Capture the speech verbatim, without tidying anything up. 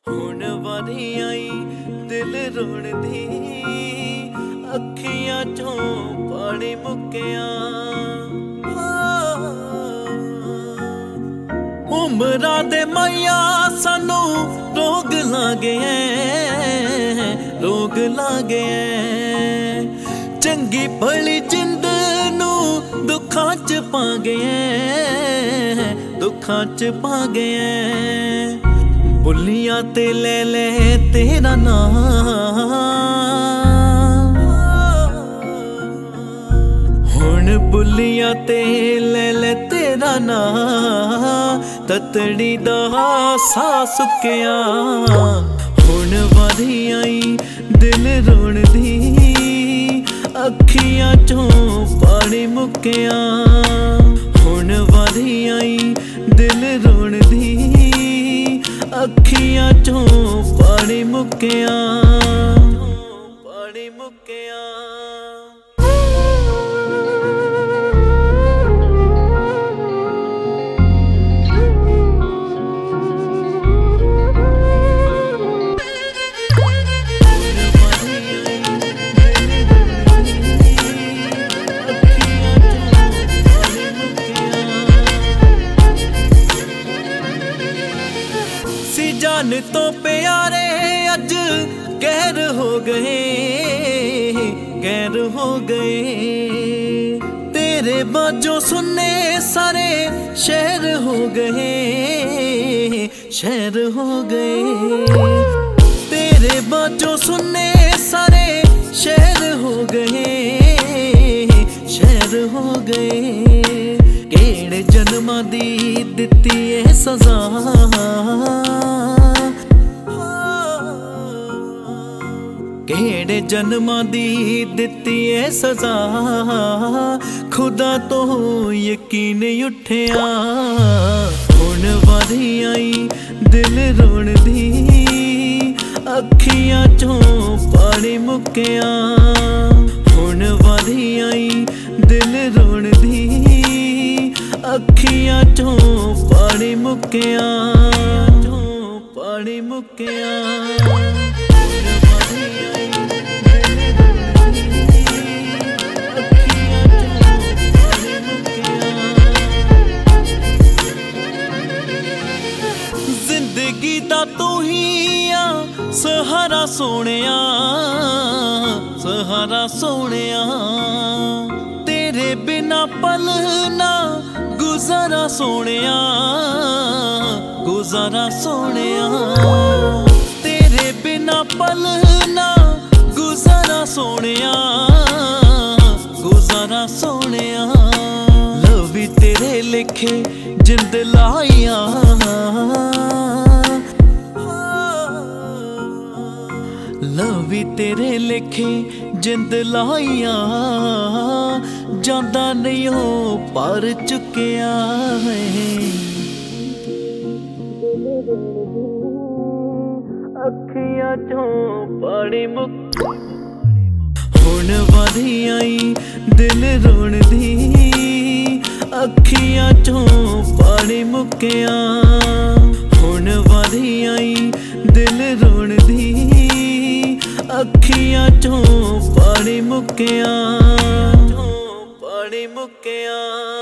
ਹੁਣ ਵਾਰੀ ਆਈ ਦਿਲ ਰੋਣ ਦੀ, ਅੱਖੀਆਂ ਚੋਂ ਪਾਣੀ ਮੁੱਕਿਆ। ਉਮਰਾਂ ਦੇ ਮਾਇਆ ਸਾਨੂੰ ਰੋਗ ਲਾਗੇ ਰੋਗ ਲਾਗੇ ਚੰਗੀ ਭਲੀ ਜਿੰਦ ਨੂੰ ਦੁੱਖਾਂ ਚ ਪਾ ਗਏ ਦੁੱਖਾਂ ਚ ਪਾ ਗਏ। ਬੁੱਲੀਆਂ ਤੇ ਲੈ ਲੈ ਤੇਰਾ ਨਾਂ, ਹੁਣ ਬੁੱਲੀਆਂ ਤੇ ਲੈ ਲੈ ਤੇਰਾ ਨਾਂ, ਤਤੜੀ ਦਾ ਸਾਹ ਸੁੱਕਿਆ। ਹੁਣ ਵਾਰੀ ਆਈ ਦਿਲ ਰੋਣ ਦੀ, ਅੱਖੀਆਂ ਚੋਂ ਪਾਣੀ ਮੁੱਕਿਆ। ਹੁਣ ਵਾਰੀ ਆਈ ਦਿਲ ਰੋਣ ਦੀ, ਅੱਖੀਆਂ ਚੋਂ ਪਾਣੀ ਮੁੱਕਿਆ ਪਾਣੀ ਮੁੱਕਿਆ। जान तो प्यारे अज गैर हो गए गैर हो गए। तेरे बाजों सुनने सारे शहर हो गए शहर हो गए। तेरे बाजों सुनने सारे शहर हो गए शहर हो गए। केड़े जन्मां दी दित्ती ए सज़ा, केड़े जन्मां दी दित्ती ए सज़ा, खुदा तो यकीन उठिया। हुण वारी आई दिल रोण दी, अखियां चों पानी मुक्किया। हुण वारी आई दिल रोण दी, अखियां चों पानी मुक्किया पानी मुक्किया। जिंदगी दा तू ही आ सहारा सोहणिया सहारा सोहणिया। तेरे बिना पल ना गुजारा सोहणिया गुजारा सोहणिया। तेरे बिना पल ना गुजारा सोहणिया गुजारा सोहणिया। लवी तेरे लिखे जिंद लाइया, लवी तेरे लिखे जिंद लाइया। जांदा नहीं हो पर चुकिया है, अखियां चों पानी मुक। हुण वारी आई दिल रोण दी, अखियां चों पानी मुक्किया। हुण वारी आई दिल रोण दी, अखियां चों पानी मुक्किया पानी मुक्किया।